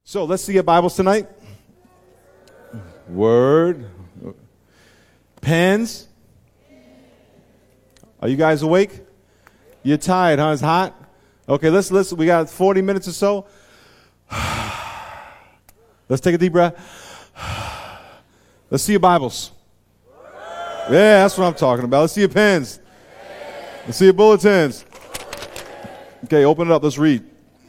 So let's see your Bibles tonight. Word. Pens. Are you guys awake? You're tired, huh? It's hot? Okay, let's we got 40 minutes or so. Let's take a deep breath. Let's see your Bibles. Yeah, that's what I'm talking about. Let's see your pens. Let's see your bulletins. Okay, open it up. Let's read.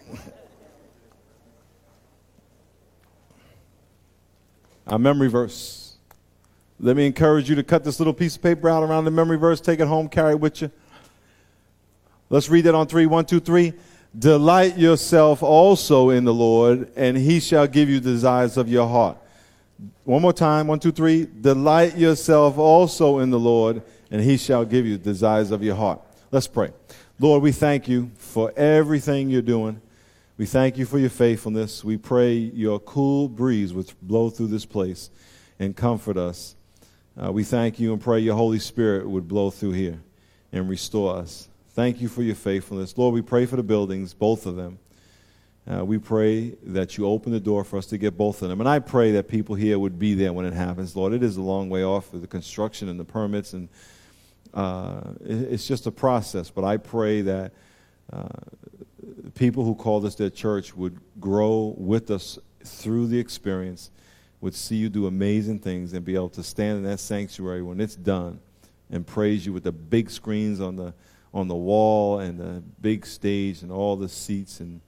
Our memory verse. Let me encourage you to cut this little piece of paper out around the memory verse. Take it home. Carry it with you. Let's read that on 3. 1, 2, 3. Delight yourself also in the Lord, and he shall give you the desires of your heart. One more time. 1, 2, 3. Delight yourself also in the Lord, and he shall give you the desires of your heart. Let's pray. Lord, we thank you for everything you're doing. We thank you for your faithfulness. We pray your cool breeze would blow through this place and comfort us. We thank you and pray your Holy Spirit would blow through here and restore us. Thank you for your faithfulness. Lord, we pray for the buildings, both of them. We pray that you open the door for us to get both of them. And I pray that people here would be there when it happens. Lord, it is a long way off with the construction and the permits, and it's just a process. But I pray that people who call this their church would grow with us through the experience, would see you do amazing things, and be able to stand in that sanctuary when it's done and praise you with the big screens on the wall and the big stage and all the seats. And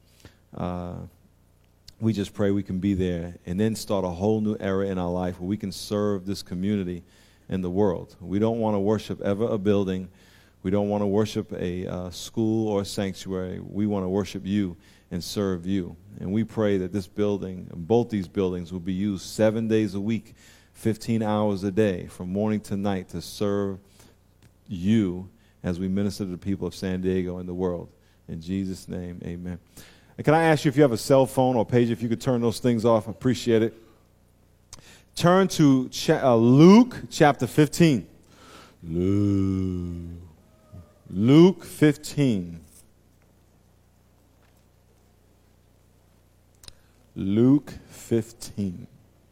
we just pray we can be there and then start a whole new era in our life where we can serve this community and the world. We don't want to worship ever a building. We don't want to worship a school or a sanctuary. We want to worship you and serve you. And we pray that this building, both these buildings, will be used 7 days a week, 15 hours a day, from morning to night, to serve you as we minister to the people of San Diego and the world. In Jesus' name, amen. And can I ask you, if you have a cell phone or page, if you could turn those things off? I appreciate it. Turn to Luke chapter 15. Luke 15. Luke 15.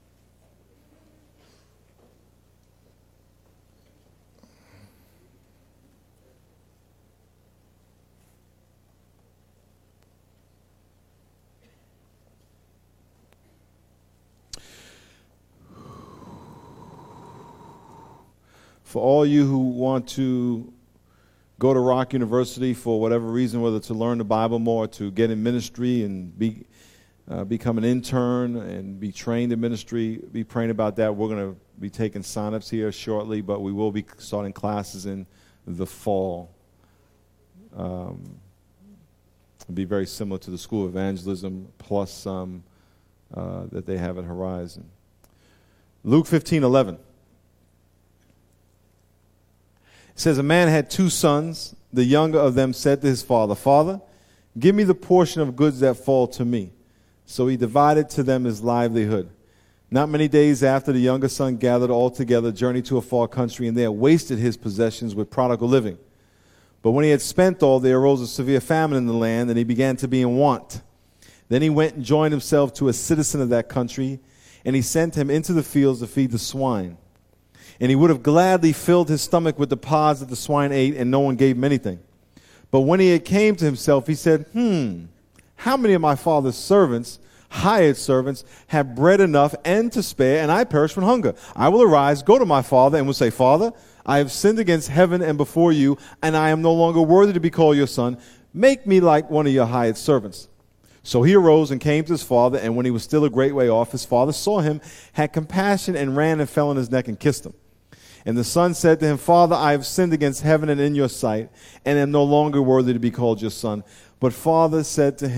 For all you who want to go to Rock University for whatever reason, whether to learn the Bible more, to get in ministry and become an intern and be trained in ministry, be praying about that. We're going to be taking sign-ups here shortly, but we will be starting classes in the fall. It'll be very similar to the School of Evangelism, plus some that they have at Horizon. Luke 15:11. It says, a man had 2 sons. The younger of them said to his father, Father, give me the portion of goods that fall to me. So he divided to them his livelihood. Not many days after, the younger son gathered all together, journeyed to a far country, and there wasted his possessions with prodigal living. But when he had spent all, there arose a severe famine in the land, and he began to be in want. Then he went and joined himself to a citizen of that country, and he sent him into the fields to feed the swine. And he would have gladly filled his stomach with the pods that the swine ate, and no one gave him anything. But when he had came to himself, he said, how many of my father's servants, hired servants, have bread enough and to spare, and I perish from hunger? I will arise, go to my father, and will say, Father, I have sinned against heaven and before you, and I am no longer worthy to be called your son. Make me like one of your hired servants. So he arose and came to his father, and when he was still a great way off, his father saw him, had compassion, and ran and fell on his neck and kissed him. And the son said to him, Father, I have sinned against heaven and in your sight, and am no longer worthy to be called your son. But the father said to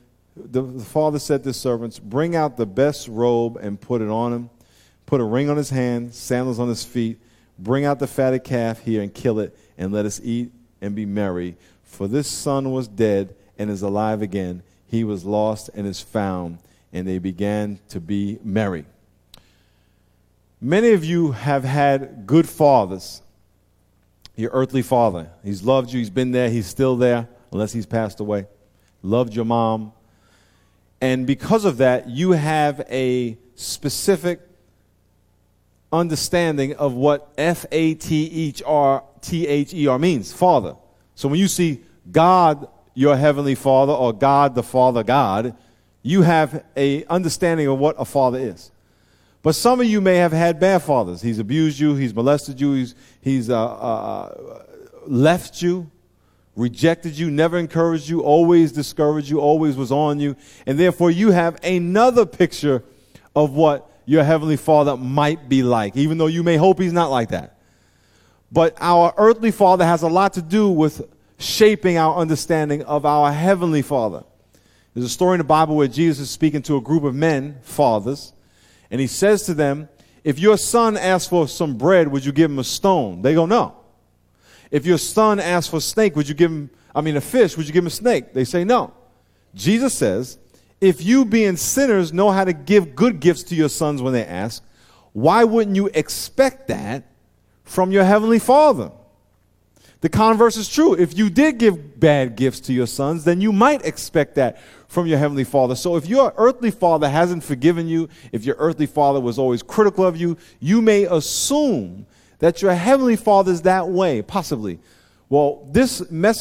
his servants, bring out the best robe and put it on him. Put a ring on his hand, sandals on his feet. Bring out the fatted calf here and kill it, and let us eat and be merry. For this son was dead and is alive again. He was lost and is found. And they began to be merry. Many of you have had good fathers. Your earthly father. He's loved you. He's been there. He's still there, unless he's passed away. Loved your mom. And because of that, you have a specific understanding of what F-A-T-H-E-R means, Father. So when you see God, your heavenly Father, or God the Father God, you have a understanding of what a father is. But some of you may have had bad fathers. He's abused you, he's molested you, he's left you, rejected you, never encouraged you, always discouraged you, always was on you. And therefore you have another picture of what your heavenly Father might be like, even though you may hope he's not like that. But our earthly Father has a lot to do with shaping our understanding of our heavenly Father. There's a story in the Bible where Jesus is speaking to a group of men, fathers, and he says to them, if your son asks for some bread, would you give him a stone? They go, no. If your son asks for a snake, would you give him, a fish, would you give him a snake? They say no. Jesus says, if you being sinners know how to give good gifts to your sons when they ask, why wouldn't you expect that from your heavenly Father? The converse is true. If you did give bad gifts to your sons, then you might expect that from your heavenly Father. So if your earthly father hasn't forgiven you, if your earthly father was always critical of you, you may assume that your heavenly Father is that way, possibly. Well, this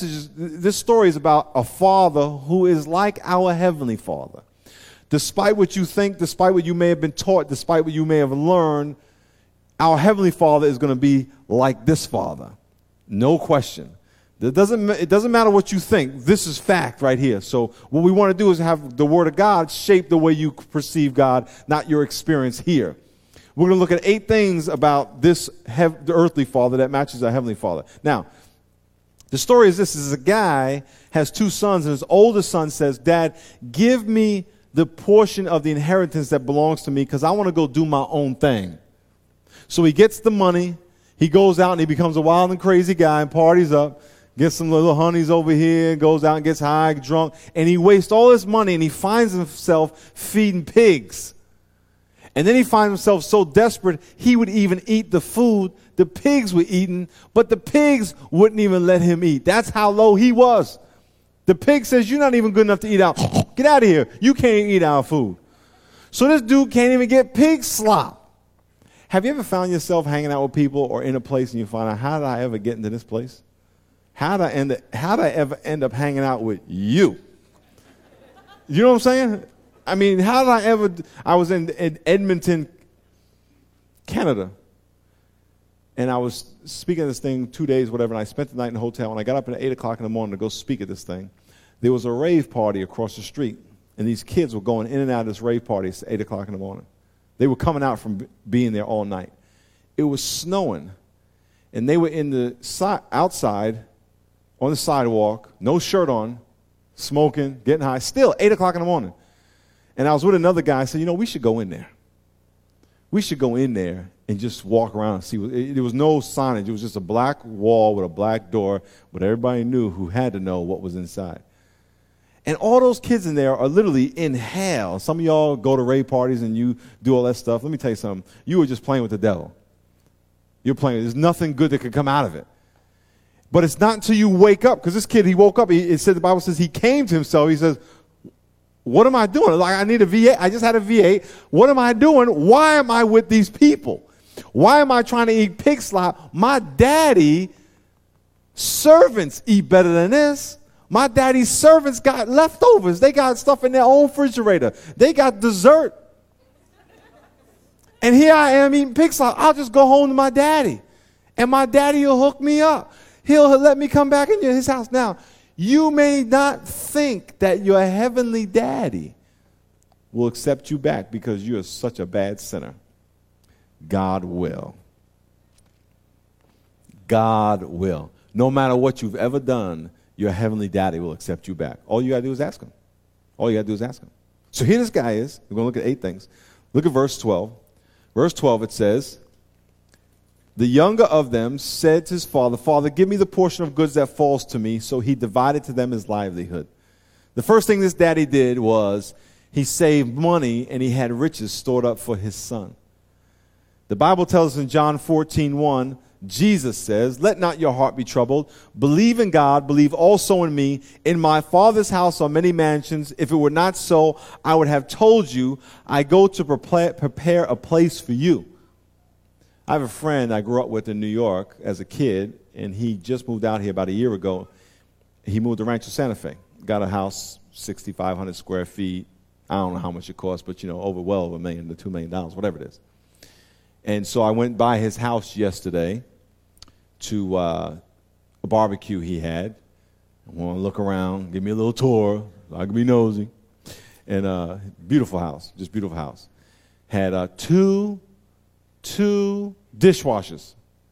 story is about a father who is like our heavenly Father. Despite what you think, despite what you may have been taught, despite what you may have learned, our heavenly Father is going to be like this Father. No question. It doesn't matter what you think. This is fact right here. So what we want to do is have the Word of God shape the way you perceive God, not your experience here. We're going to look at 8 things about the earthly father that matches our heavenly Father. Now, the story is this. Is a guy has 2 sons, and his oldest son says, Dad, give me the portion of the inheritance that belongs to me because I want to go do my own thing. So he gets the money. He goes out and he becomes a wild and crazy guy and parties up, gets some little honeys over here, goes out and gets high, drunk, and he wastes all his money and he finds himself feeding pigs. And then he finds himself so desperate, he would even eat the food the pigs were eating, but the pigs wouldn't even let him eat. That's how low he was. The pig says, you're not even good enough to eat out. Get out of here. You can't eat our food. So this dude can't even get pig slop. Have you ever found yourself hanging out with people or in a place and you find out, how did I ever get into this place? How did I ever end up hanging out with you? You know what I'm saying? I mean, I was in Edmonton, Canada, and I was speaking at this thing 2 days, whatever, and I spent the night in a hotel, and I got up at 8 o'clock in the morning to go speak at this thing. There was a rave party across the street, and these kids were going in and out of this rave party at 8 o'clock in the morning. They were coming out from being there all night. It was snowing, and they were in the outside on the sidewalk, no shirt on, smoking, getting high, still 8 o'clock in the morning. And I was with another guy. I said, we should go in there. We should go in there and just walk around and see. There was no signage. It was just a black wall with a black door, but everybody knew who had to know what was inside. And all those kids in there are literally in hell. Some of y'all go to rave parties and you do all that stuff. Let me tell you something. You were just playing with the devil. You're playing. There's nothing good that could come out of it. But it's not until you wake up, because this kid, he woke up. It said, the Bible says he came to himself. He says, what am I doing? Like, I need a V8. I just had a V8. What am I doing? Why am I with these people? Why am I trying to eat pig slop? My daddy servants eat better than this. My daddy's servants got leftovers. They got stuff in their own refrigerator. They got dessert. And here I am eating pig slop. I'll just go home to my daddy. And my daddy will hook me up. He'll let me come back into his house. Now, you may not think that your heavenly daddy will accept you back because you're such a bad sinner. God will. God will. No matter what you've ever done, your heavenly daddy will accept you back. All you got to do is ask him. All you got to do is ask him. So here this guy is. We're going to look at 8 things. Look at verse 12. Verse 12, it says, the younger of them said to his father, Father, give me the portion of goods that falls to me. So he divided to them his livelihood. The first thing this daddy did was he saved money and he had riches stored up for his son. The Bible tells us in John 14:1, Jesus says, let not your heart be troubled. Believe in God, believe also in me. In my Father's house are many mansions. If it were not so, I would have told you, I go to prepare a place for you. I have a friend I grew up with in New York as a kid, and he just moved out here about a year ago. He moved to Rancho Santa Fe, got a house, 6,500 square feet. I don't know how much it cost, but, over $1 million to $2 million, whatever it is. And so I went by his house yesterday to a barbecue he had. I want to look around, give me a little tour. I can be nosy. And beautiful house, just beautiful house. Had two dishwashers.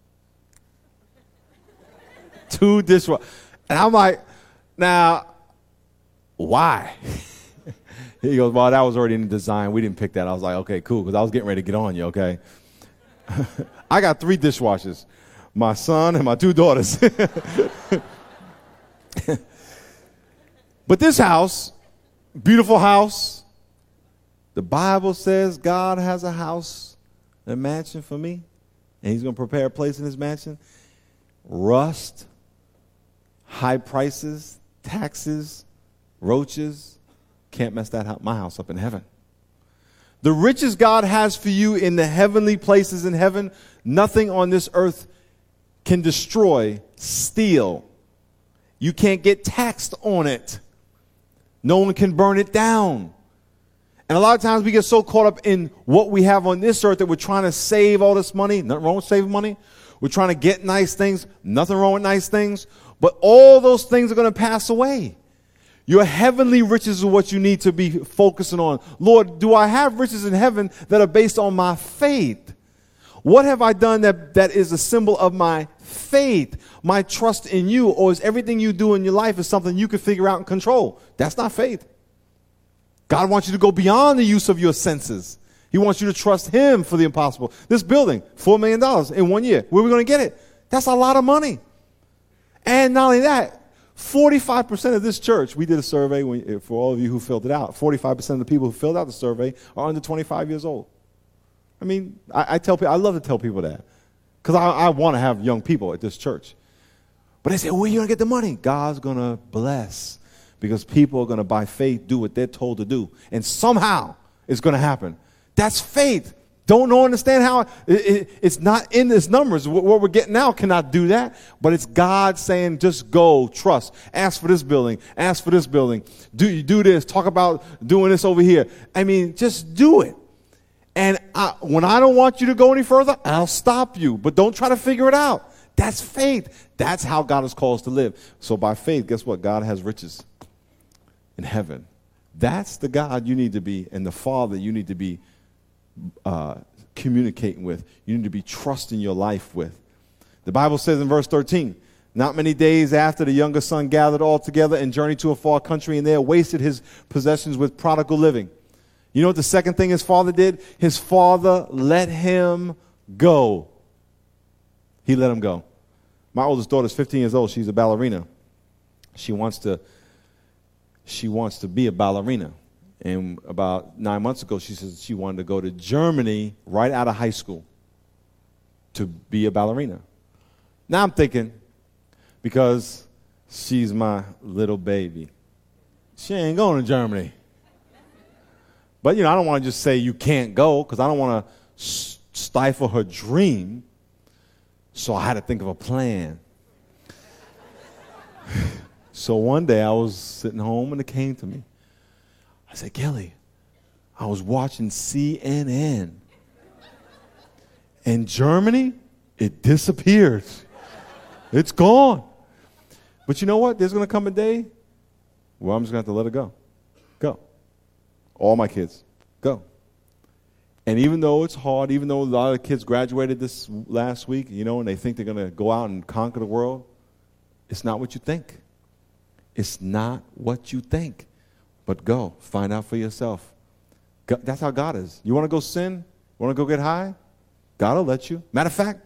2 dishwashers. And I'm like, now, why? He goes, well, that was already in the design. We didn't pick that. I was like, okay, cool, because I was getting ready to get on you, okay? I got 3 dishwashers, my son and my 2 daughters. But this house, beautiful house, the Bible says God has a house, a mansion for me, and he's going to prepare a place in his mansion. Rust, high prices, taxes, roaches, can't mess my house up in heaven. The riches God has for you in the heavenly places in heaven, nothing on this earth can destroy, steal. You can't get taxed on it. No one can burn it down. And a lot of times we get so caught up in what we have on this earth that we're trying to save all this money. Nothing wrong with saving money. We're trying to get nice things. Nothing wrong with nice things. But all those things are going to pass away. Your heavenly riches is what you need to be focusing on. Lord, do I have riches in heaven that are based on my faith? What have I done that is a symbol of my faith, my trust in you? Or is everything you do in your life is something you can figure out and control? That's not faith. God wants you to go beyond the use of your senses. He wants you to trust him for the impossible. This building, $4 million in 1 year. Where are we going to get it? That's a lot of money. And not only that, 45% of this church, we did a survey for all of you who filled it out. 45% of the people who filled out the survey are under 25 years old. I mean, I tell people, I love to tell people that because I want to have young people at this church. But they say, where are you going to get the money? God's going to bless because people are going to, by faith, do what they're told to do. And somehow it's going to happen. That's faith. Don't understand how it's not in this numbers. What we're getting now cannot do that. But it's God saying, just go, trust. Ask for this building. Ask for this building. Do this. Talk about doing this over here. I mean, just do it. And when I don't want you to go any further, I'll stop you. But don't try to figure it out. That's faith. That's how God has called us to live. So by faith, guess what? God has riches in heaven. That's the God you need to be and the Father you need to be communicating with. You need to be trusting your life with. The Bible says in verse 13, not many days after the younger son gathered all together and journeyed to a far country and there wasted his possessions with prodigal living. You know what the second thing his father did? His father let him go. He let him go. My oldest daughter is 15 years old. She's a ballerina. She wants to be a ballerina. And about 9 months ago, she said she wanted to go to Germany right out of high school to be a ballerina. Now I'm thinking, because she's my little baby, she ain't going to Germany. But, I don't want to just say you can't go because I don't want to stifle her dream. So I had to think of a plan. So one day I was sitting home and it came to me. I said, Kelly, I was watching CNN. In Germany, it disappeared. It's gone. But you know what? There's going to come a day where I'm just going to have to let it go. Go. All my kids, go. And even though it's hard, even though a lot of kids graduated this last week, and they think they're going to go out and conquer the world, it's not what you think. It's not what you think. But go. Find out for yourself. That's how God is. You want to go sin? Want to go get high? God will let you. Matter of fact,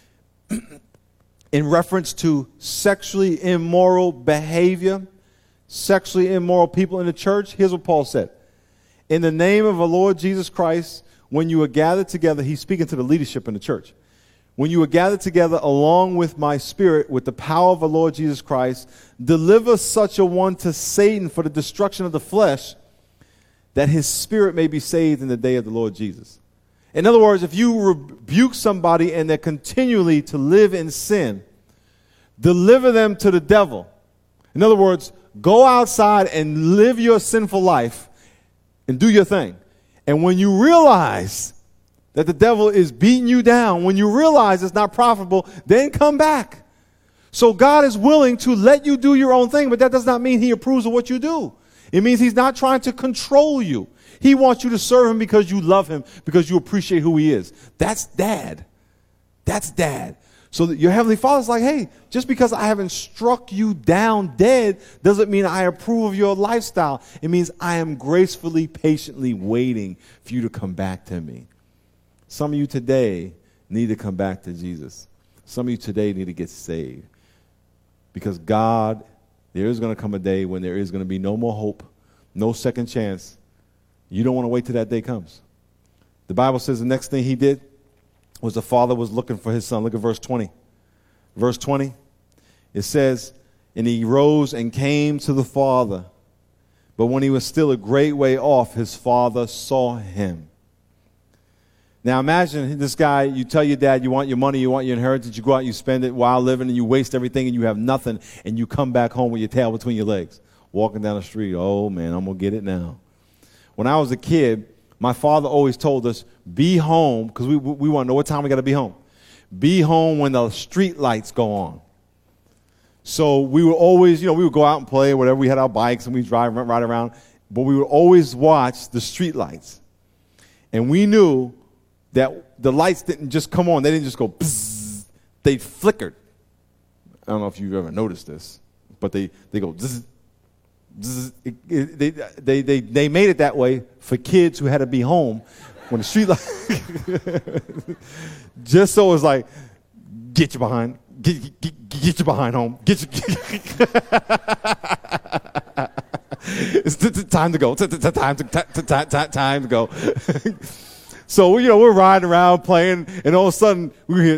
in reference to sexually immoral behavior, sexually immoral people in the church, here's what Paul said. In the name of our Lord Jesus Christ, when you are gathered together, he's speaking to the leadership in the church. when you are gathered together along with my spirit, with the power of the Lord Jesus Christ, deliver such a one to Satan for the destruction of the flesh, that his spirit may be saved in the day of the Lord Jesus. In other words, if you rebuke somebody and they're continually to live in sin, deliver them to the devil. In other words, go outside and live your sinful life and do your thing. And when you realize that the devil is beating you down, when you realize it's not profitable, then come back. So God is willing to let you do your own thing, but that does not mean he approves of what you do. It means he's not trying to control you. He wants you to serve him because you love him, because you appreciate who he is. That's dad. That's dad. So that your heavenly father's like, hey, just because I haven't struck you down dead doesn't mean I approve of your lifestyle. It means I am gracefully, patiently waiting for you to come back to me. Some of you today need to come back to Jesus. Some of you today need to get saved. Because God, there is going to come a day when there is going to be no more hope, no second chance. You don't want to wait till that day comes. The Bible says the next thing he did was the father was looking for his son. Look at verse 20. Verse 20, it says, and he rose and came to the father. But when he was still a great way off, his father saw him. Now imagine this guy, you tell your dad you want your money, you want your inheritance, you go out and you spend it while living and you waste everything and you have nothing and you come back home with your tail between your legs, walking down the street. Oh man, I'm going to get it now. When I was a kid, my father always told us, be home, because we want to know what time we got to be home. Be home when the street lights go on. So we would always, we would go out and play, whatever. We had our bikes and we'd ride around. But we would always watch the street lights. And we knew that the lights didn't just come on. They didn't just go bzzz. They flickered. I don't know if you've ever noticed this, but they go bzzz. They made it that way for kids who had to be home when the street light, just so it was like, get you behind, get you behind home, it's time to go, time to go. So we're riding around playing, and all of a sudden we hear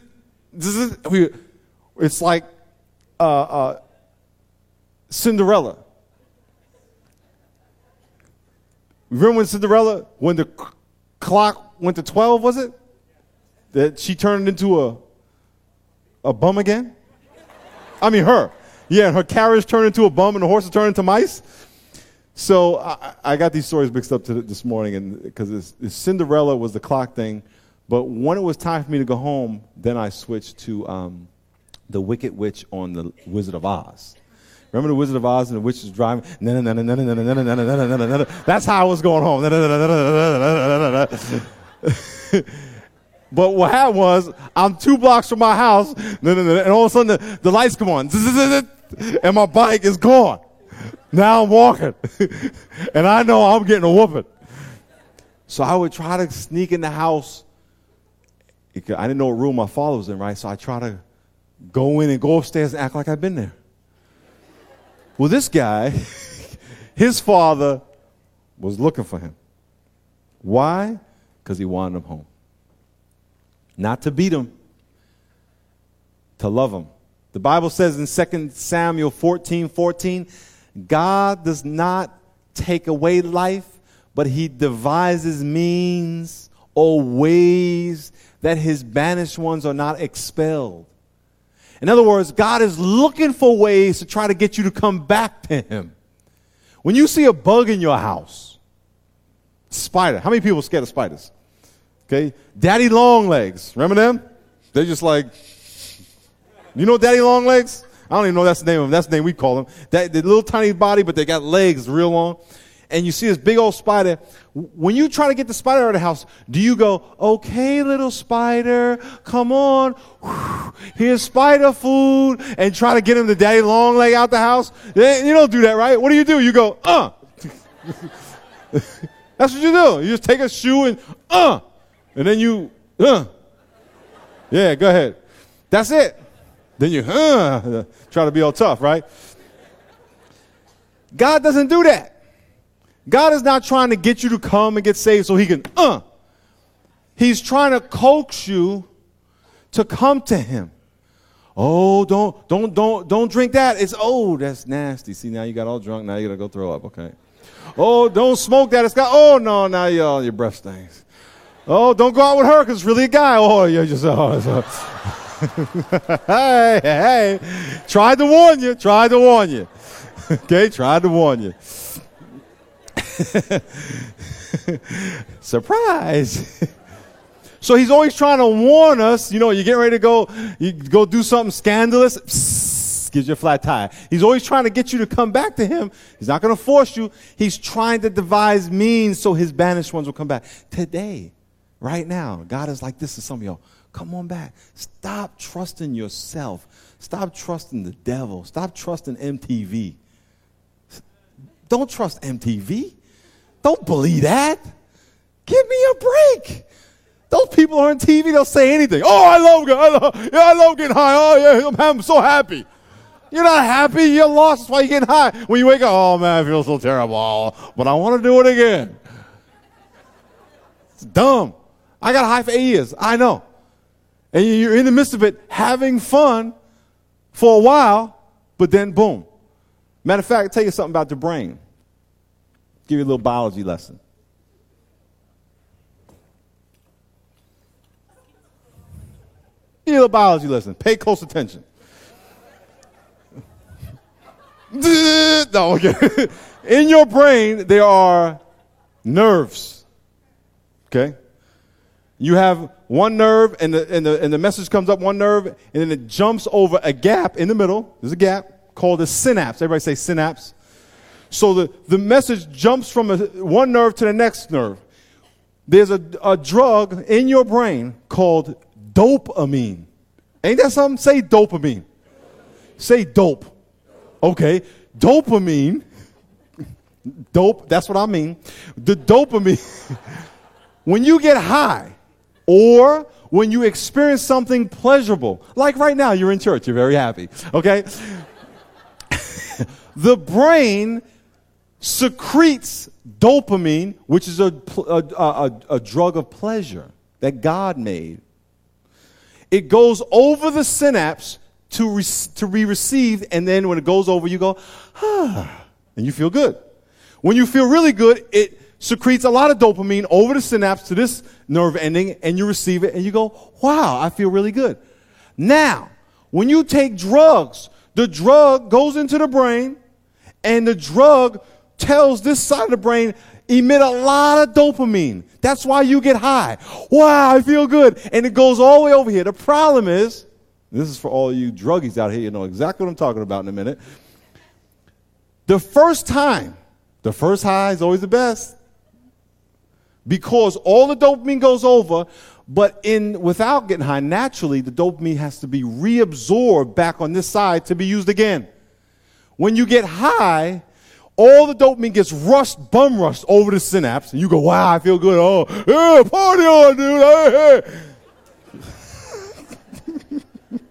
it's like Cinderella. Remember when Cinderella, when the clock went to 12, was it? That she turned into a bum again? I mean her. Yeah, and her carriage turned into a bum and the horses turned into mice. So I got these stories mixed up this morning because Cinderella was the clock thing. But when it was time for me to go home, then I switched to the Wicked Witch on the Wizard of Oz. Remember the Wizard of Oz and the witch is driving? That's how I was going home. But what happened was, I'm 2 blocks from my house, and all of a sudden the lights come on, and my bike is gone. Now I'm walking, and I know I'm getting a whooping. So I would try to sneak in the house. I didn't know what room my father was in, right? So I try to go in and go upstairs and act like I've been there. Well, this guy, his father was looking for him. Why? Because he wanted him home. Not to beat him, to love him. The Bible says in 2 Samuel 14:14, God does not take away life, but he devises means or ways that his banished ones are not expelled. In other words, God is looking for ways to try to get you to come back to him. When you see a bug in your house, spider, how many people are scared of spiders? Okay, daddy long legs, remember them? They're just like, you know daddy long legs? I don't even know that's the name of them. That's the name we call them. They're little tiny body, but they got legs real long. And you see this big old spider. When you try to get the spider out of the house, do you go, okay, little spider, come on. Here's spider food, and try to get him the daddy long leg out the house? You don't do that, right? What do? You go, That's what you do. You just take a shoe and then you, Yeah, go ahead. That's it. Then you, try to be all tough, right? God doesn't do that. God is not trying to get you to come and get saved so he can, He's trying to coax you to come to him. Oh, don't drink that. That's nasty. See, now you got all drunk. Now you're going to go throw up, okay? Oh, don't smoke that. Now your breath stinks. Oh, don't go out with her because it's really a guy. Oh, you're just, hey, tried to warn you. Okay, tried to warn you. Surprise. So he's always trying to warn us. You get ready to go do something scandalous. Psst, gives you a flat tire. He's always trying to get you to come back to him. He's not going to force you. He's trying to devise means so his banished ones will come back. Today, right now, God is like this to some of y'all. Come on back. Stop trusting yourself. Stop trusting the devil. Stop trusting MTV. Don't trust MTV. Don't believe that. Give me a break. Those people on TV, they'll say anything. Oh, I love getting high. Oh, yeah, I'm so happy. You're not happy. You're lost. That's why you're getting high. When you wake up, oh, man, I feel so terrible. But I want to do it again. It's dumb. I got high for 8 years. I know. And you're in the midst of it, having fun for a while, but then boom. Matter of fact, I'll tell you something about the brain. Give you a little biology lesson. Give you a little biology lesson. Pay close attention. No, okay. In your brain, there are nerves. Okay? You have one nerve, and the message comes up one nerve, and then it jumps over a gap in the middle. There's a gap called a synapse. Everybody say synapse. So the message jumps from one nerve to the next nerve. There's a drug in your brain called dopamine. Ain't that something? Say dopamine. Say dope. Okay. Dopamine. Dope, that's what I mean. The dopamine. When you get high, or when you experience something pleasurable, like right now, you're in church, you're very happy, okay? The brain secretes dopamine, which is a drug of pleasure that God made. It goes over the synapse to be received, and then when it goes over, you go, and you feel good. When you feel really good, it secretes a lot of dopamine over the synapse to this nerve ending, and you receive it, and you go, wow, I feel really good. Now, when you take drugs, the drug goes into the brain, and the drug tells this side of the brain, emit a lot of dopamine. That's why you get high. Wow, I feel good. And it goes all the way over here. The problem is, this is for all you druggies out here, you know exactly what I'm talking about in a minute. The first high is always the best. Because all the dopamine goes over, but without getting high, naturally, the dopamine has to be reabsorbed back on this side to be used again. When you get high, all the dopamine gets bum rushed over the synapse, and you go, wow, I feel good. Oh, yeah, party on, dude. Hey.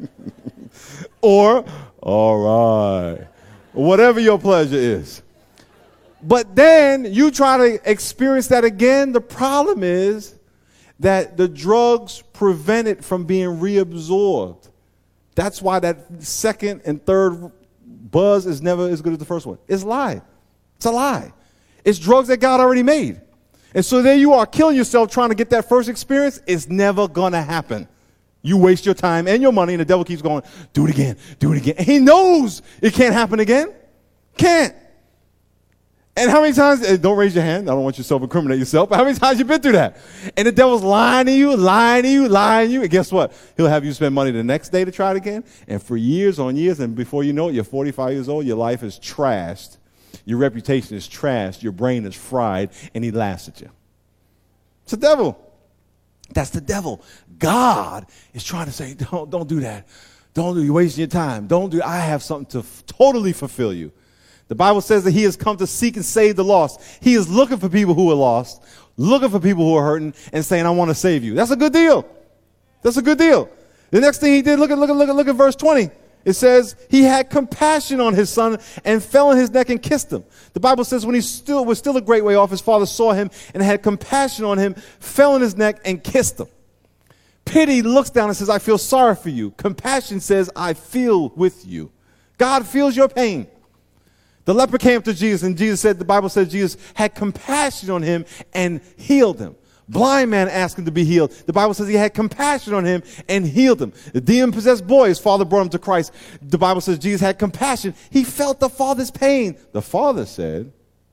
Or, all right. Whatever your pleasure is. But then you try to experience that again. The problem is that the drugs prevent it from being reabsorbed. That's why that second and third buzz is never as good as the first one. It's a lie. It's a lie. It's drugs that God already made. And so there you are killing yourself trying to get that first experience. It's never going to happen. You waste your time and your money, and the devil keeps going, do it again, do it again. And he knows it can't happen again. Can't. And how many times, don't raise your hand, I don't want you to self-incriminate yourself, but how many times you been through that? And the devil's lying to you, and guess what? He'll have you spend money the next day to try it again, and for years on years, and before you know it, you're 45 years old, your life is trashed, your reputation is trashed, your brain is fried, and he laughs at you. It's the devil. That's the devil. God is trying to say, don't do that. You're wasting your time. Don't do it. I have something to totally fulfill you. The Bible says that he has come to seek and save the lost. He is looking for people who are lost, looking for people who are hurting, and saying, I want to save you. That's a good deal. That's a good deal. The next thing he did, look at verse 20. It says he had compassion on his son and fell on his neck and kissed him. The Bible says when he was still a great way off, his father saw him and had compassion on him, fell on his neck and kissed him. Pity looks down and says, I feel sorry for you. Compassion says, I feel with you. God feels your pain. The leper came up to Jesus, and Jesus said, the Bible says Jesus had compassion on him and healed him. Blind man asked him to be healed. The Bible says he had compassion on him and healed him. The demon-possessed boy, his father brought him to Christ. The Bible says Jesus had compassion. He felt the father's pain. The father said,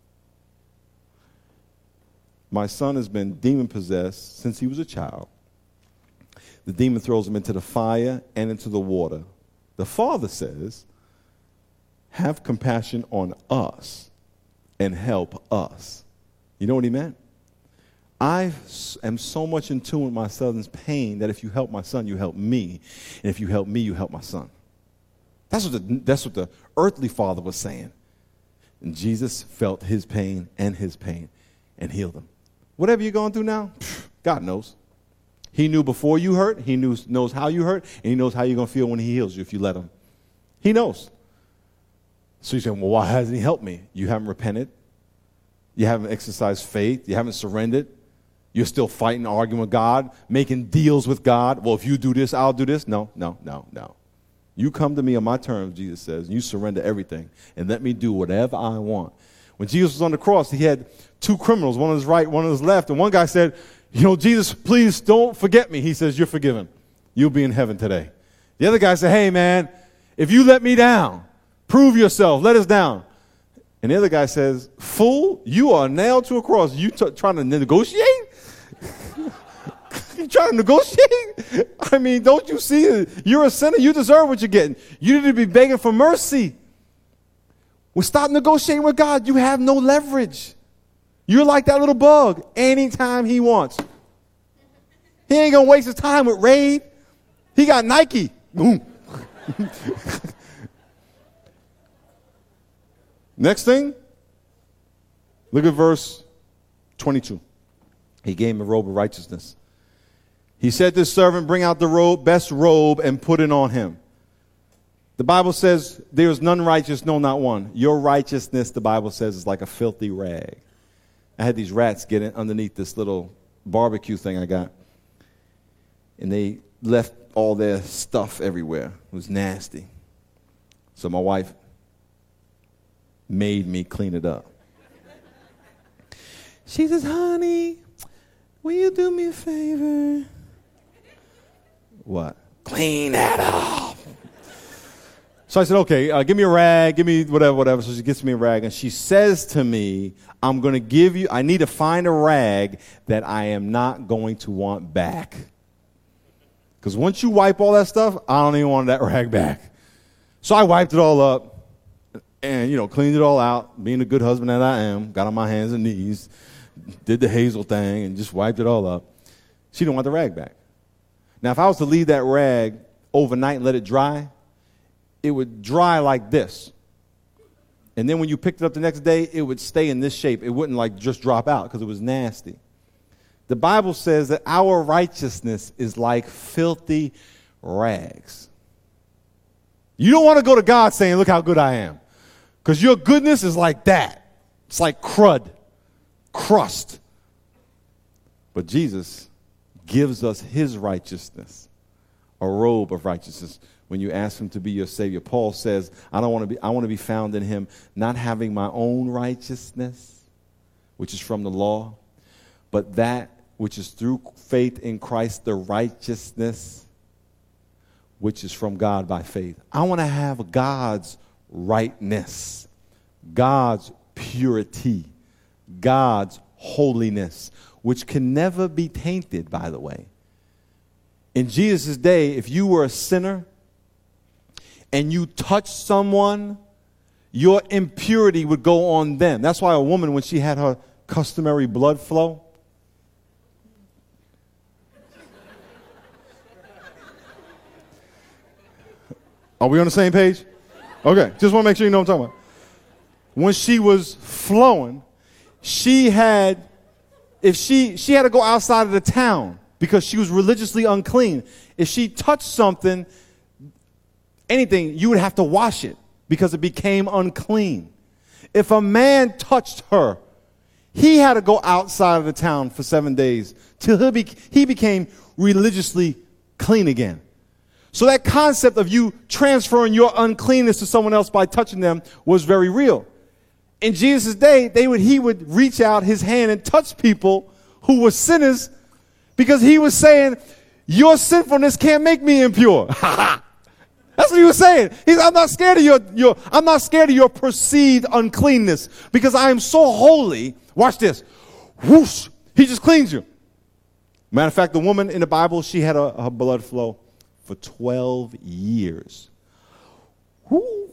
my son has been demon-possessed since he was a child. The demon throws him into the fire and into the water. The father says, have compassion on us and help us. You know what he meant? I am so much in tune with my son's pain that if you help my son, you help me. And if you help me, you help my son. That's what the earthly father was saying. And Jesus felt his pain and healed him. Whatever you're going through now, God knows. He knew before you hurt. He knows how you hurt. And he knows how you're going to feel when he heals you if you let him. He knows. So you're saying, well, why hasn't he helped me? You haven't repented. You haven't exercised faith. You haven't surrendered. You're still fighting, arguing with God, making deals with God. Well, if you do this, I'll do this. No. You come to me on my terms, Jesus says, and you surrender everything and let me do whatever I want. When Jesus was on the cross, he had two criminals, one on his right, one on his left, and one guy said, Jesus, please don't forget me. He says, you're forgiven. You'll be in heaven today. The other guy said, hey, man, if you let me down, prove yourself, let us down. And the other guy says, fool, you are nailed to a cross. You trying to negotiate? You trying to negotiate? I mean, don't you see it? You're a sinner. You deserve what you're getting. You need to be begging for mercy. Well, stop negotiating with God. You have no leverage. You're like that little bug anytime he wants. He ain't going to waste his time with Raid. He got Nike. Next thing, look at verse 22. He gave him a robe of righteousness. He said to his servant, bring out the best robe and put it on him. The Bible says there is none righteous, no, not one. Your righteousness, the Bible says, is like a filthy rag. I had these rats get in underneath this little barbecue thing I got. And they left all their stuff everywhere. It was nasty. So my wife made me clean it up. She says, honey, will you do me a favor? What? Clean that up. So I said, okay, give me a rag, give me whatever. So she gets me a rag, and she says to me, I'm going to give you, I need to find a rag that I am not going to want back. Because once you wipe all that stuff, I don't even want that rag back. So I wiped it all up and, cleaned it all out, being the good husband that I am, got on my hands and knees, did the Hazel thing, and just wiped it all up. She didn't want the rag back. Now, if I was to leave that rag overnight and let it dry, it would dry like this. And then when you picked it up the next day, it would stay in this shape. It wouldn't just drop out because it was nasty. The Bible says that our righteousness is like filthy rags. You don't want to go to God saying, look how good I am. Because your goodness is like that. It's like crust. But Jesus gives us his righteousness, a robe of righteousness. When you ask him to be your Savior, Paul says, I want to be found in him, not having my own righteousness, which is from the law, but that which is through faith in Christ, the righteousness which is from God by faith. I want to have God's rightness, God's purity, God's holiness, which can never be tainted, by the way. In Jesus' day, if you were a sinner and you touched someone, your impurity would go on them. That's why a woman, when she had her customary blood flow, are we on the same page? Okay, just want to make sure you know what I'm talking about. When she was flowing, she had to go outside of the town because she was religiously unclean. If she touched something, anything, you would have to wash it because it became unclean. If a man touched her, he had to go outside of the town for 7 days till he became religiously clean again. So that concept of you transferring your uncleanness to someone else by touching them was very real. In Jesus' day, he would reach out his hand and touch people who were sinners because he was saying, your sinfulness can't make me impure. That's what he was saying. He's, I'm not scared of your perceived uncleanness because I am so holy. Watch this. Whoosh. He just cleans you. Matter of fact, the woman in the Bible, she had her blood flow for 12 years. Woo.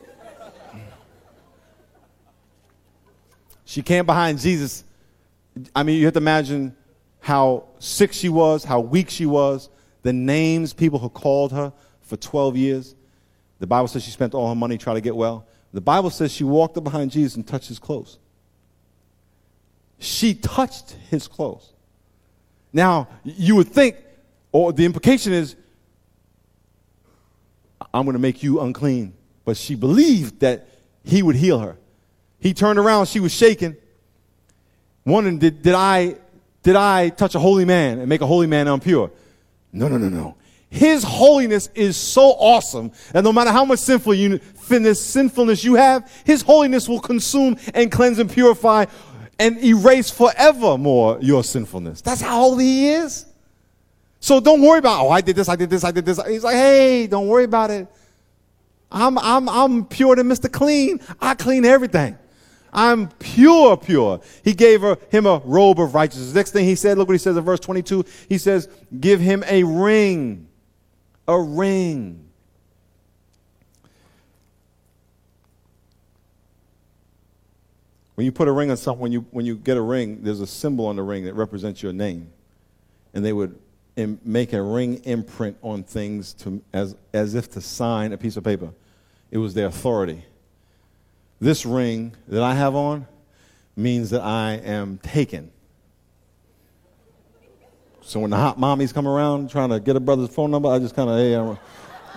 She came behind Jesus. I mean, you have to imagine how sick she was, how weak she was, the names people who called her for 12 years. The Bible says she spent all her money trying to get well. The Bible says she walked up behind Jesus and touched his clothes. She touched his clothes. Now, you would think, or the implication is, I'm going to make you unclean. But she believed that he would heal her. He turned around, she was shaking, wondering, did I touch a holy man and make a holy man impure? No. His holiness is so awesome that no matter how much sinfulness you have, his holiness will consume and cleanse and purify and erase forevermore your sinfulness. That's how holy he is. So don't worry about, I did this. He's like, hey, don't worry about it. I'm pure than Mr. Clean. I clean everything. I'm pure. He gave him a robe of righteousness. Next thing he said, look what he says in verse 22. He says, give him a ring. A ring. When you put a ring on something, when you get a ring, there's a symbol on the ring that represents your name. And they would make a ring imprint on things as if to sign a piece of paper. It was their authority. This ring that I have on means that I am taken. So when the hot mommies come around trying to get a brother's phone number, I just kind of, hey, I'm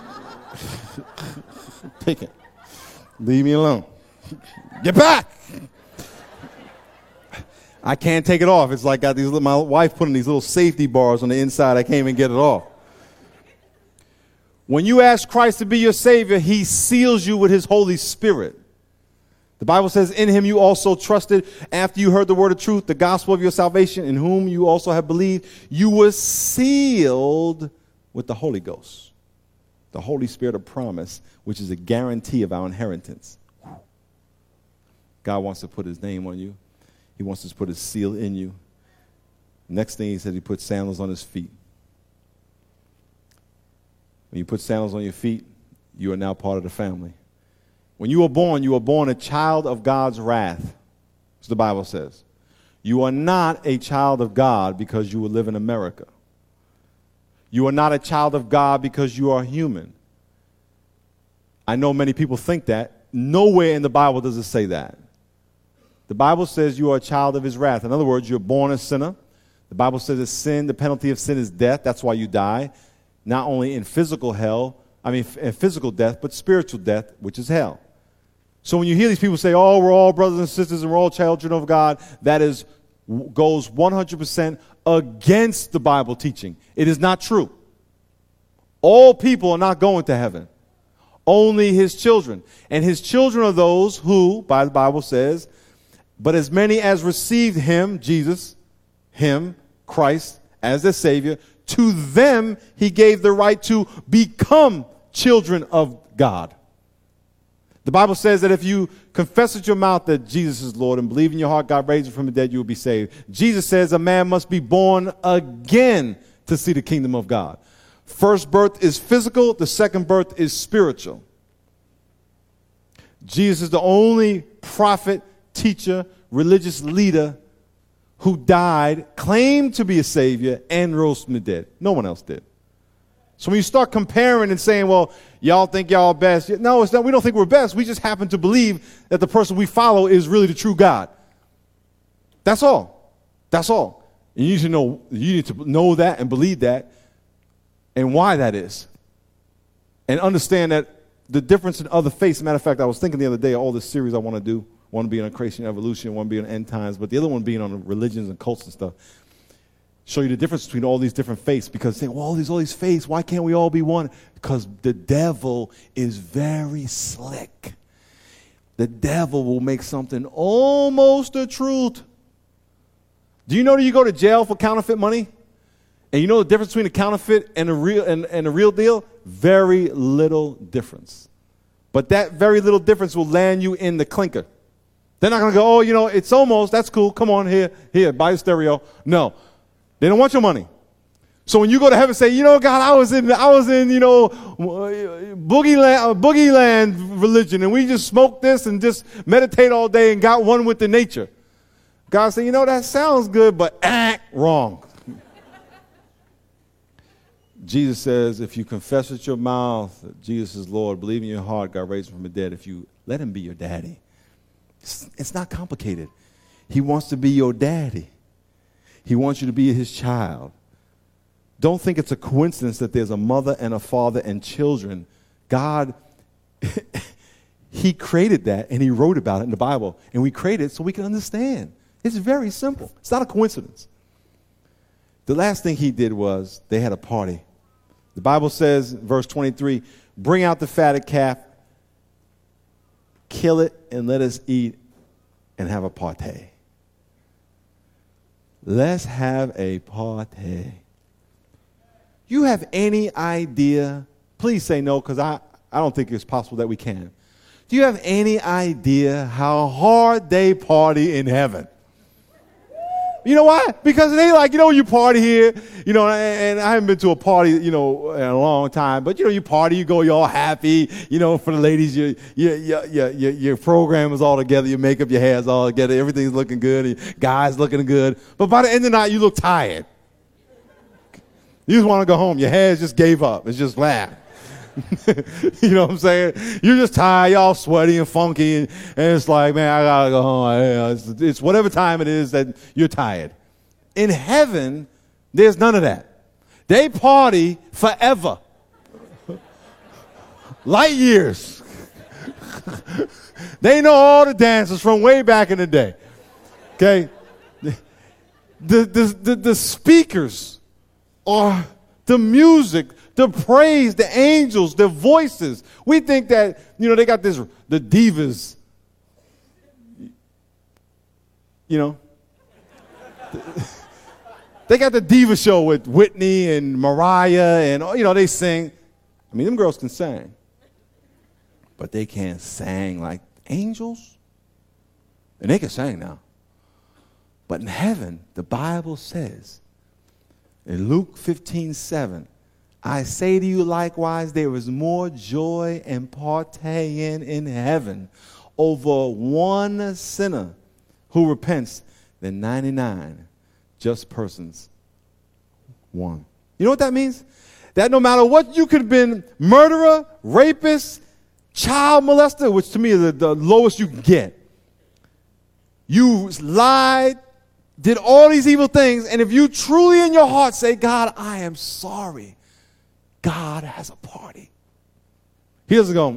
taken. Leave me alone. Get back. I can't take it off. It's like my wife putting these little safety bars on the inside. I can't even get it off. When you ask Christ to be your Savior, he seals you with his Holy Spirit. The Bible says, in him you also trusted after you heard the word of truth, the gospel of your salvation, in whom you also have believed. You were sealed with the Holy Ghost, the Holy Spirit of promise, which is a guarantee of our inheritance. God wants to put his name on you. He wants to put his seal in you. Next thing he said, he put sandals on his feet. When you put sandals on your feet, you are now part of the family. When you were born a child of God's wrath, as the Bible says. You are not a child of God because you will live in America. You are not a child of God because you are human. I know many people think that. Nowhere in the Bible does it say that. The Bible says you are a child of his wrath. In other words, you're born a sinner. The Bible says that sin, the penalty of sin is death. That's why you die. Not only in physical death, but spiritual death, which is hell. So when you hear these people say, oh, we're all brothers and sisters and we're all children of God, that goes 100% against the Bible teaching. It is not true. All people are not going to heaven. Only his children. And his children are those who, by the Bible says, but as many as received him, Jesus, him, Christ, as their Savior, to them he gave the right to become children of God. The Bible says that if you confess with your mouth that Jesus is Lord and believe in your heart God raised him from the dead, you will be saved. Jesus says a man must be born again to see the kingdom of God. First birth is physical, the second birth is spiritual. Jesus is the only prophet, teacher, religious leader who died, claimed to be a savior, and rose from the dead. No one else did. So when you start comparing and saying, well, y'all think y'all best. No, it's not. We don't think we're best. We just happen to believe that the person we follow is really the true God. That's all. That's all. And you need to know that and believe that and why that is. And understand that the difference in other faiths. As a matter of fact, I was thinking the other day, all this series I want to do. One being on creation and evolution, one being on end times, but the other one being on religions and cults and stuff. Show you the difference between all these different faiths, because saying, well, there's all these faiths, why can't we all be one? Because the devil is very slick. The devil will make something almost the truth. Do you know that you go to jail for counterfeit money? And you know the difference between a counterfeit and a real deal? Very little difference. But that very little difference will land you in the clinker. They're not going to go, oh, it's almost, that's cool, come on, here, buy a stereo. No. They don't want your money. So when you go to heaven, say, God, I was in, boogie land religion, and we just smoked this and just meditate all day and got one with the nature. God said, that sounds good, but wrong. Jesus says, if you confess with your mouth that Jesus is Lord, believe in your heart God raised him from the dead, if you let him be your daddy. It's not complicated. He wants to be your daddy. He wants you to be his child. Don't think it's a coincidence that there's a mother and a father and children. God, he created that, and he wrote about it in the Bible. And we created it so we can understand. It's very simple. It's not a coincidence. The last thing he did was they had a party. The Bible says, verse 23, bring out the fatted calf, kill it, and let us eat and have a party. Let's have a party. You have any idea? Please say no, because I don't think it's possible that we can. Do you have any idea how hard they party in heaven? You know why? Because they you party here, and I haven't been to a party, in a long time, but, you party, you go, you're all happy, for the ladies, your program is all together, your makeup, your hair's all together, everything's looking good, and guys looking good, but by the end of the night, you look tired. You just want to go home. Your hair just gave up. It's just flat. You know what I'm saying? You're just tired. You're all sweaty and funky. And it's like, man, I got to go home. It's whatever time it is that you're tired. In heaven, there's none of that. They party forever. Light years. They know all the dances from way back in the day. Okay? The speakers are the music, the praise, the angels, the voices. We think that, they got the divas. They got the diva show with Whitney and Mariah and, they sing. I mean, them girls can sing. But they can't sing like angels. And they can sing now. But in heaven, the Bible says, in Luke 15:7, I say to you likewise, there is more joy and partying in heaven over one sinner who repents than 99 just persons. One. You know what that means? That no matter what, you could have been murderer, rapist, child molester, which to me is the lowest you can get. You lied, did all these evil things, and if you truly in your heart say, God, I am sorry, God has a party. He doesn't go,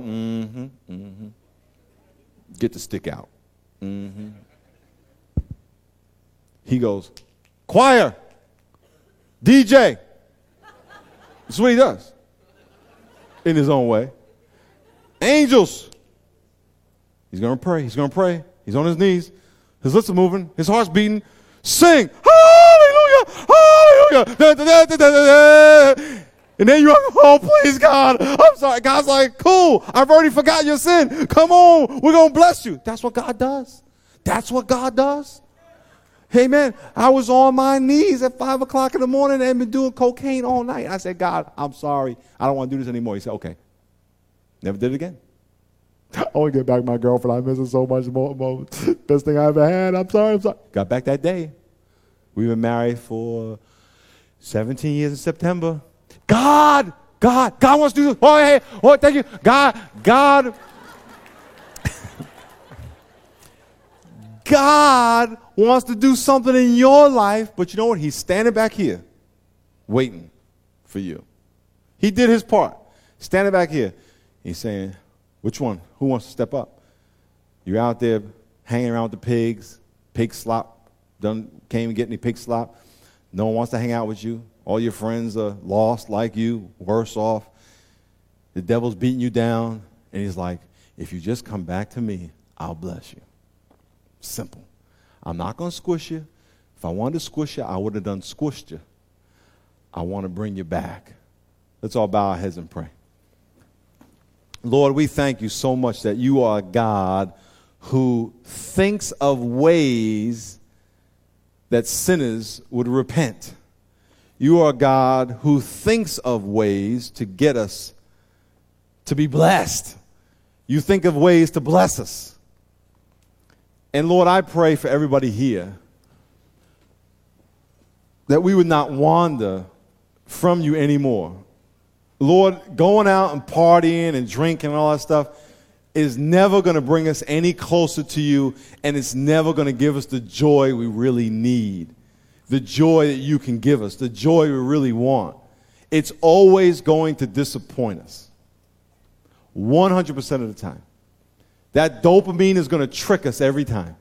get the stick out. He goes, choir, DJ. That's what he does in his own way. Angels. He's going to pray. He's going to pray. He's on his knees. His lips are moving. His heart's beating. Sing. Hallelujah. Hallelujah. Da, da, da, da, da, da. And then you're like, oh, please, God. I'm sorry. God's like, cool. I've already forgotten your sin. Come on. We're going to bless you. That's what God does. That's what God does. Amen. I was on my knees at 5 o'clock in the morning and been doing cocaine all night. I said, God, I'm sorry. I don't want to do this anymore. He said, okay. Never did it again. I want to get back my girlfriend. I miss her so much more. Best thing I ever had. I'm sorry. Got back that day. We've been married for 17 years in September. God wants to do this. Oh, hey, oh, thank you. God wants to do something in your life, but you know what? He's standing back here waiting for you. He did his part. Standing back here. He's saying, which one? Who wants to step up? You're out there hanging around with the pigs, pig slop. Can't even get any pig slop. No one wants to hang out with you. All your friends are lost like you, worse off. The devil's beating you down. And he's like, if you just come back to me, I'll bless you. Simple. I'm not going to squish you. If I wanted to squish you, I would have done squished you. I want to bring you back. Let's all bow our heads and pray. Lord, we thank you so much that you are a God who thinks of ways that sinners would repent. You are a God who thinks of ways to get us to be blessed. You think of ways to bless us. And Lord, I pray for everybody here that we would not wander from you anymore. Lord, going out and partying and drinking and all that stuff is never going to bring us any closer to you, and it's never going to give us the joy we really need, the joy that you can give us, the joy we really want. It's always going to disappoint us, 100% of the time. That dopamine is going to trick us every time.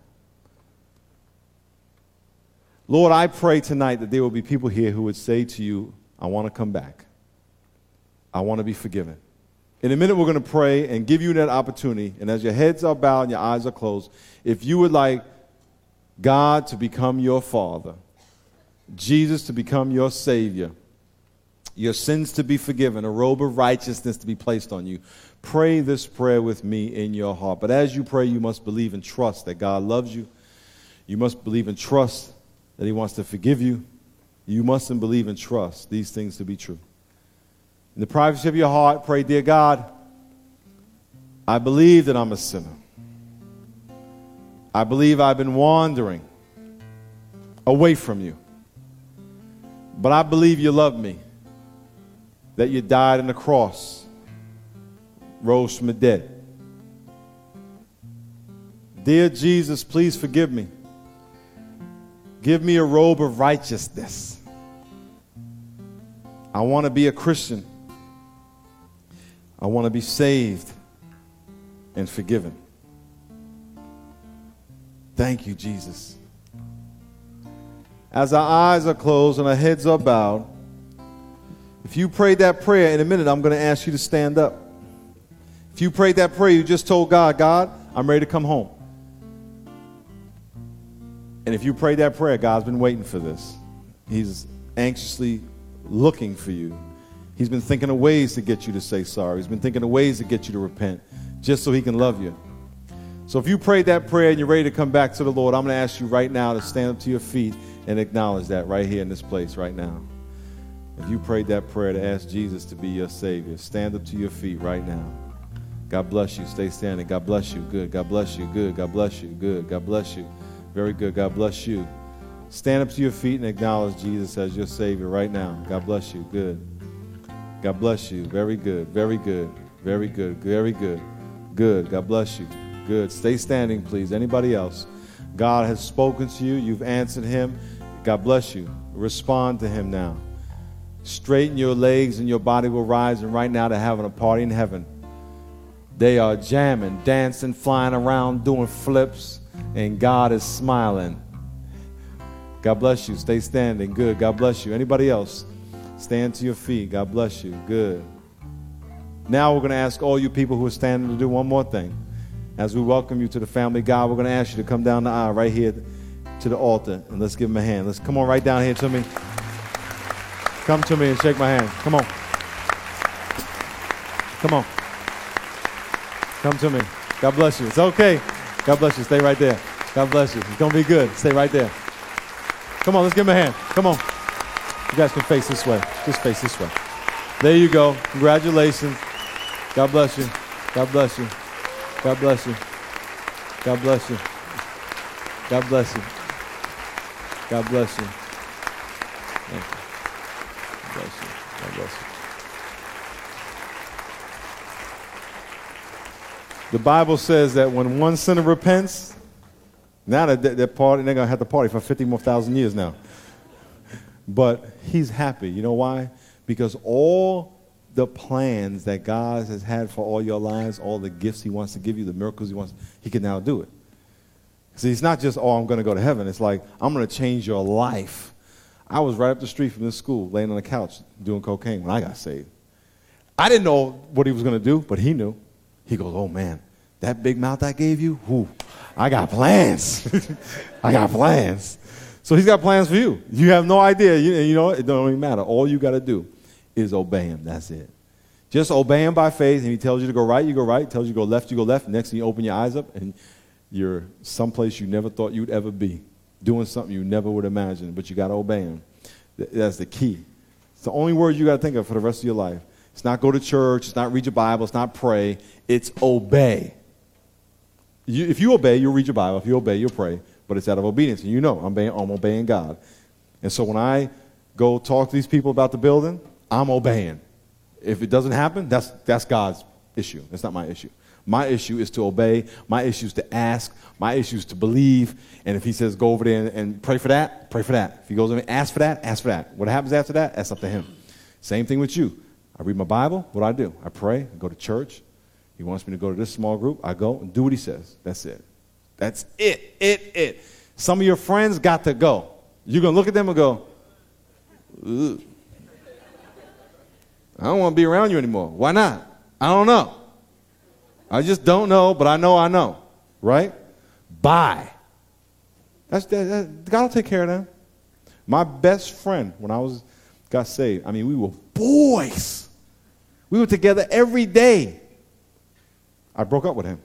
Lord, I pray tonight that there will be people here who would say to you, I want to come back. I want to be forgiven. In a minute, we're going to pray and give you that opportunity. And as your heads are bowed and your eyes are closed, if you would like God to become your Father, Jesus to become your Savior, your sins to be forgiven, a robe of righteousness to be placed on you, pray this prayer with me in your heart. But as you pray, you must believe and trust that God loves you. You must believe and trust that he wants to forgive you. You mustn't believe and trust these things to be true. In the privacy of your heart, pray, dear God, I believe that I'm a sinner. I believe I've been wandering away from you. But I believe you love me, that you died on the cross, rose from the dead. Dear Jesus, please forgive me. Give me a robe of righteousness. I want to be a Christian. I want to be saved and forgiven. Thank you, Jesus. As our eyes are closed and our heads are bowed, if you prayed that prayer, in a minute I'm going to ask you to stand up. If you prayed that prayer, you just told God, God, I'm ready to come home. And if you prayed that prayer, God's been waiting for this. He's anxiously looking for you. He's been thinking of ways to get you to say sorry. He's been thinking of ways to get you to repent, just so he can love you. So if you prayed that prayer and you're ready to come back to the Lord, I'm going to ask you right now to stand up to your feet and acknowledge that right here in this place right now. If you prayed that prayer to ask Jesus to be your Savior, stand up to your feet right now. God bless you. Stay standing. God bless you. Good. God bless you. Good. God bless you. Good. God bless you. Very good. God bless you. Stand up to your feet and acknowledge Jesus as your Savior right now. God bless you. Good. God bless you. Very good. Very good. Very good. Very good. Good. God bless you. Good. Stay standing, please. Anybody else? God has spoken to you. You've answered him. God bless you. Respond to him now. Straighten your legs and your body will rise. And right now they're having a party in heaven. They are jamming, dancing, flying around, doing flips, and God is smiling. God bless you. Stay standing. Good. God bless you. Anybody else? Stand to your feet. God bless you. Good. Now we're going to ask all you people who are standing to do one more thing. As we welcome you to the family of God, we're going to ask you to come down the aisle right here to the altar, and let's give him a hand. Let's come on right down here to me. Come to me and shake my hand. Come on. Come on. Come to me. God bless you. It's okay. God bless you. Stay right there. God bless you. It's going to be good. Stay right there. Come on, let's give him a hand. Come on. You guys can face this way. Just face this way. There you go. Congratulations. God bless you. God bless you. God bless you. God bless you. God bless you. God bless you. Thank you. God bless you. God bless you. The Bible says that when one sinner repents, now they're going to have to party for 50 more thousand years now. But he's happy. You know why? Because all the plans that God has had for all your lives, all the gifts he wants to give you, the miracles he can now do it. See, it's not just, oh, I'm going to go to heaven. It's like, I'm going to change your life. I was right up the street from this school, laying on the couch, doing cocaine when I got saved. I didn't know what he was going to do, but he knew. He goes, oh, man, that big mouth I gave you, whew, I got plans. I got plans. So he's got plans for you. You have no idea. You know, it don't even matter. All you got to do is obey him. That's it. Just obey him by faith, and he tells you to go right, you go right. He tells you to go left, you go left. Next thing you open your eyes up, and you're someplace you never thought you'd ever be, doing something you never would imagine, but you got to obey him. That's the key. It's the only word you got to think of for the rest of your life. It's not go to church. It's not read your Bible. It's not pray. It's obey. If you obey, you'll read your Bible. If you obey, you'll pray. But it's out of obedience. And you know I'm obeying God. And so when I go talk to these people about the building, I'm obeying. If it doesn't happen, that's God's issue. That's not my issue. My issue is to obey. My issue is to ask. My issue is to believe. And if he says go over there and pray for that, pray for that. If he goes over and ask for that, ask for that. What happens after that, that's up to him. Same thing with you. I read my Bible. What do? I pray. I go to church. He wants me to go to this small group. I go and do what he says. That's it. That's it. Some of your friends got to go. You're going to look at them and go, ugh. I don't want to be around you anymore. Why not? I don't know. I just don't know, but I know. Right? Bye. God will take care of them. My best friend, when I got saved, I mean, we were boys. We were together every day. I broke up with him.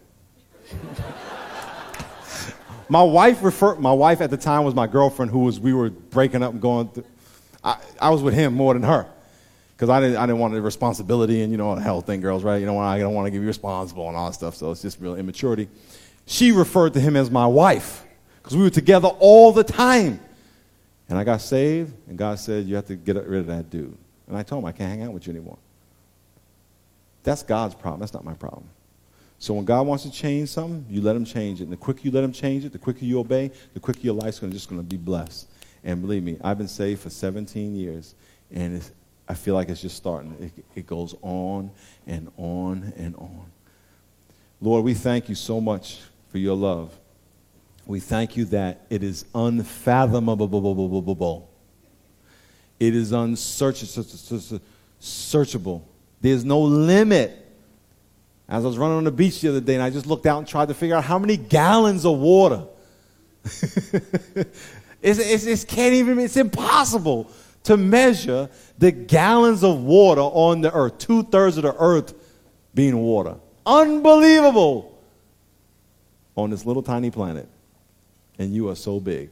My wife at the time was my girlfriend we were breaking up and going through. I was with him more than her. Because I didn't want the responsibility and, you know, the hell thing, girls, right? I don't want to give you responsible and all that stuff, so it's just real immaturity. She referred to him as my wife because we were together all the time. And I got saved, and God said, you have to get rid of that dude. And I told him, I can't hang out with you anymore. That's God's problem. That's not my problem. So when God wants to change something, you let him change it. And the quicker you let him change it, the quicker you obey, the quicker your life's just going to be blessed. And believe me, I've been saved for 17 years, and I feel like it's just starting. It goes on and on and on. Lord, we thank you so much for your love. We thank you that it is unfathomable. It is unsearchable. There's no limit. As I was running on the beach the other day, and I just looked out and tried to figure out how many gallons of water. It's impossible to measure the gallons of water on the earth. 2/3 of the earth being water. Unbelievable. On this little tiny planet. And you are so big.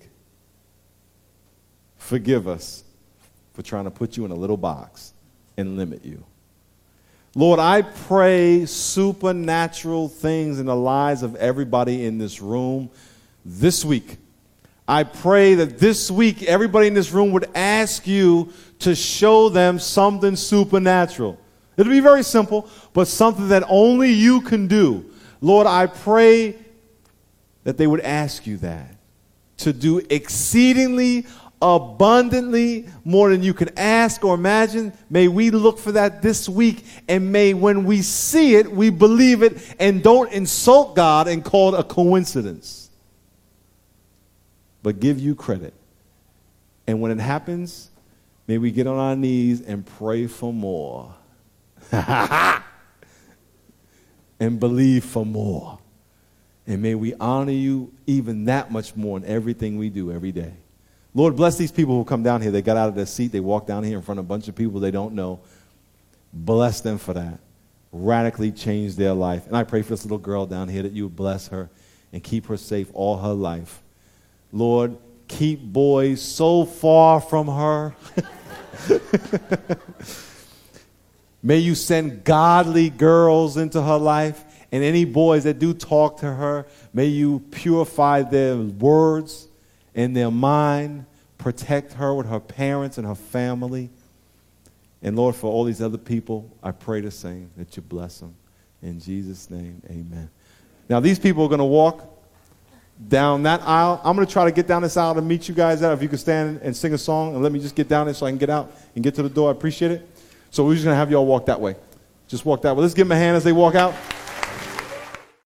Forgive us for trying to put you in a little box and limit you. Lord, I pray supernatural things in the lives of everybody in this room this week. I pray that this week everybody in this room would ask you to show them something supernatural. It'll be very simple, but something that only you can do. Lord, I pray that they would ask you that, to do exceedingly abundantly more than you can ask or imagine. May we look for that this week, and may when we see it, we believe it and don't insult God and call it a coincidence, but give you credit. And when it happens, may we get on our knees and pray for more and believe for more. And may we honor you even that much more in everything we do every day. Lord, bless these people who come down here. They got out of their seat. They walked down here in front of a bunch of people they don't know. Bless them for that. Radically change their life. And I pray for this little girl down here that you would bless her and keep her safe all her life. Lord, keep boys so far from her. May you send godly girls into her life. And any boys that do talk to her, may you purify their words and their mind. Protect her with her parents and her family. And Lord, for all these other people, I pray the same, that you bless them. In Jesus' name, amen. Now, these people are going to walk down that aisle. I'm going to try to get down this aisle to meet you guys out. If you could stand and sing a song and let me just get down there so I can get out and get to the door, I appreciate it. So we're just going to have you all walk that way. Just walk that way. Let's give them a hand as they walk out.